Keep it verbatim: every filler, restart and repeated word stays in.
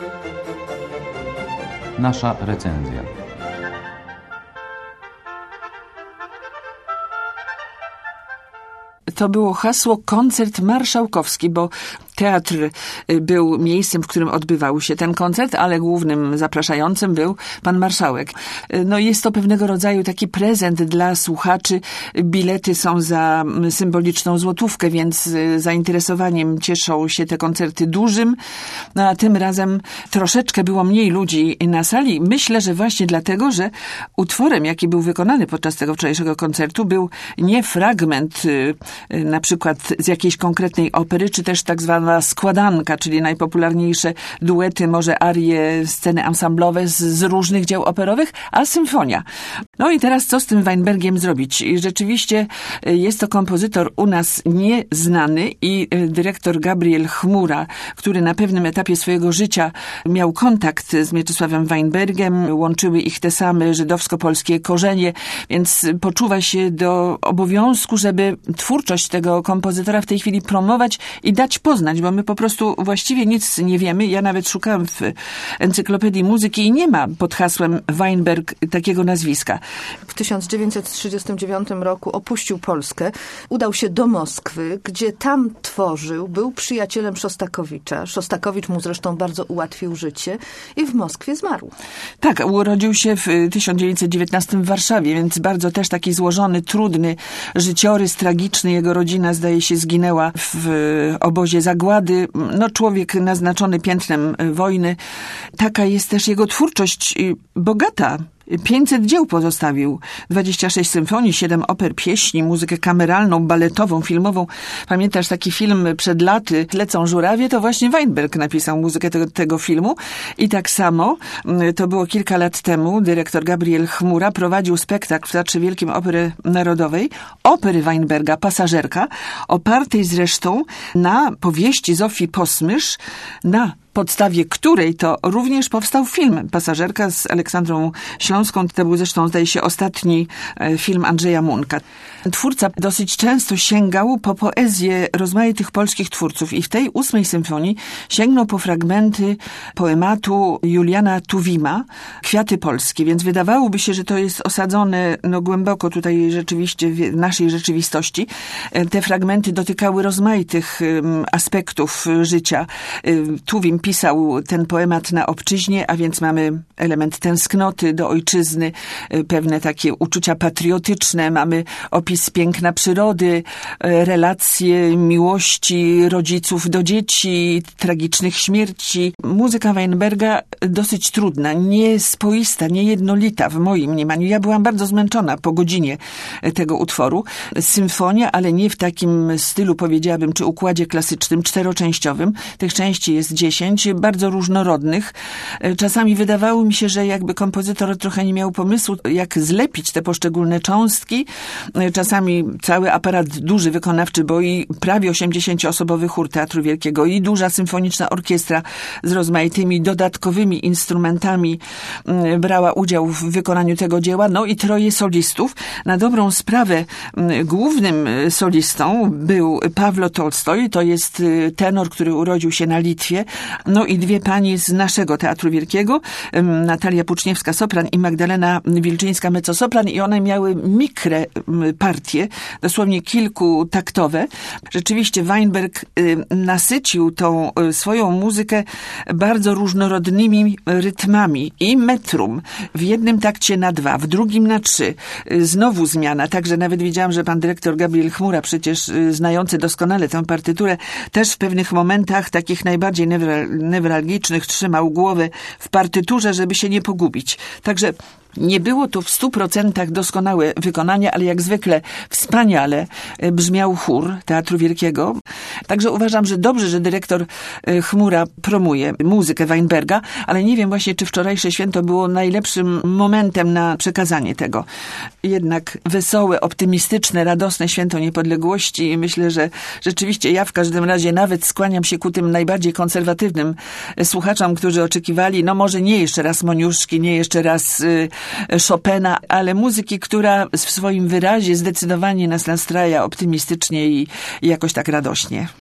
Nasza recenzja. To było hasło koncert marszałkowski, bo teatr był miejscem, w którym odbywał się ten koncert, ale głównym zapraszającym był pan marszałek. No jest to pewnego rodzaju taki prezent dla słuchaczy. Bilety są za symboliczną złotówkę, więc zainteresowaniem cieszą się te koncerty dużym. No a tym razem troszeczkę było mniej ludzi na sali. Myślę, że właśnie dlatego, że utworem, jaki był wykonany podczas tego wczorajszego koncertu, był nie fragment na przykład z jakiejś konkretnej opery, czy też tak zwana składanka, czyli najpopularniejsze duety, może arie, sceny ansamblowe z, z różnych dzieł operowych, a symfonia. No i teraz co z tym Weinbergiem zrobić? Rzeczywiście jest to kompozytor u nas nieznany i dyrektor Gabriel Chmura, który na pewnym etapie swojego życia miał kontakt z Mieczysławem Weinbergiem, łączyły ich te same żydowsko-polskie korzenie, więc poczuwa się do obowiązku, żeby twórczość tego kompozytora w tej chwili promować i dać poznać, bo my po prostu właściwie nic nie wiemy. Ja nawet szukałam w encyklopedii muzyki i nie ma pod hasłem Weinberg takiego nazwiska. W tysiąc dziewięćset trzydziestym dziewiątym roku opuścił Polskę, udał się do Moskwy, gdzie tam tworzył, był przyjacielem Szostakowicza. Szostakowicz mu zresztą bardzo ułatwił życie i w Moskwie zmarł. Tak, urodził się w tysiąc dziewięćset dziewiętnastym w Warszawie, więc bardzo też taki złożony, trudny życiorys, tragiczny. Jego rodzina, zdaje się, zginęła w obozie zagłady. No, człowiek naznaczony piętnem wojny. Taka jest też jego twórczość bogata. pięćset dzieł pozostawił, dwadzieścia sześć symfonii, siedem oper, pieśni, muzykę kameralną, baletową, filmową. Pamiętasz taki film przed laty, Lecą żurawie? To właśnie Weinberg napisał muzykę tego, tego filmu. I tak samo, to było kilka lat temu, dyrektor Gabriel Chmura prowadził spektakl w Teatrze Wielkim Opery Narodowej, opery Weinberga, Pasażerka, opartej zresztą na powieści Zofii Posmysz, na podstawie której to również powstał film Pasażerka z Aleksandrą Śląską. To był zresztą, zdaje się, ostatni film Andrzeja Munka. Twórca dosyć często sięgał po poezję rozmaitych polskich twórców i w tej ósmej symfonii sięgnął po fragmenty poematu Juliana Tuwima, Kwiaty Polskie, więc wydawałoby się, że to jest osadzone no, głęboko tutaj rzeczywiście w naszej rzeczywistości. Te fragmenty dotykały rozmaitych um, aspektów życia. Tuwim pisał ten poemat na obczyźnie, a więc mamy element tęsknoty do ojczyzny, pewne takie uczucia patriotyczne, mamy opis piękna przyrody, relacje miłości rodziców do dzieci, tragicznych śmierci. Muzyka Weinberga dosyć trudna, niespoista, niejednolita w moim mniemaniu. Ja byłam bardzo zmęczona po godzinie tego utworu. Symfonia, ale nie w takim stylu, powiedziałabym, czy układzie klasycznym, czteroczęściowym. Tych części jest dziesięć, bardzo różnorodnych. Czasami wydawało mi się, że jakby kompozytor trochę nie miał pomysłu, jak zlepić te poszczególne cząstki. Czasami cały aparat duży, wykonawczy, bo i prawie osiemdziesięcioosobowy chór Teatru Wielkiego i duża symfoniczna orkiestra z rozmaitymi dodatkowymi instrumentami brała udział w wykonaniu tego dzieła. No i troje solistów. Na dobrą sprawę głównym solistą był Pawlo Tolstoj. To jest tenor, który urodził się na Litwie. No i dwie pani z naszego Teatru Wielkiego, Natalia Puczniewska, sopran i Magdalena Wilczyńska, mezzosopran, i one miały mikre partie, dosłownie kilkutaktowe. Rzeczywiście Weinberg nasycił tą swoją muzykę bardzo różnorodnymi rytmami i metrum. W jednym takcie na dwa, w drugim na trzy. Znowu zmiana. Także nawet wiedziałam, że pan dyrektor Gabriel Chmura, przecież znający doskonale tę partyturę, też w pewnych momentach takich najbardziej newralgicznych trzymał głowę w partyturze, żeby się nie pogubić. Także nie było to w stu procentach doskonałe wykonanie, ale jak zwykle wspaniale brzmiał chór Teatru Wielkiego. Także uważam, że dobrze, że dyrektor Chmura promuje muzykę Weinberga, ale nie wiem właśnie, czy wczorajsze święto było najlepszym momentem na przekazanie tego. Jednak wesołe, optymistyczne, radosne święto niepodległości i myślę, że rzeczywiście ja w każdym razie nawet skłaniam się ku tym najbardziej konserwatywnym słuchaczom, którzy oczekiwali, no może nie jeszcze raz Moniuszki, nie jeszcze raz y, Chopina, ale muzyki, która w swoim wyrazie zdecydowanie nas nastraja optymistycznie i, i jakoś tak radośnie.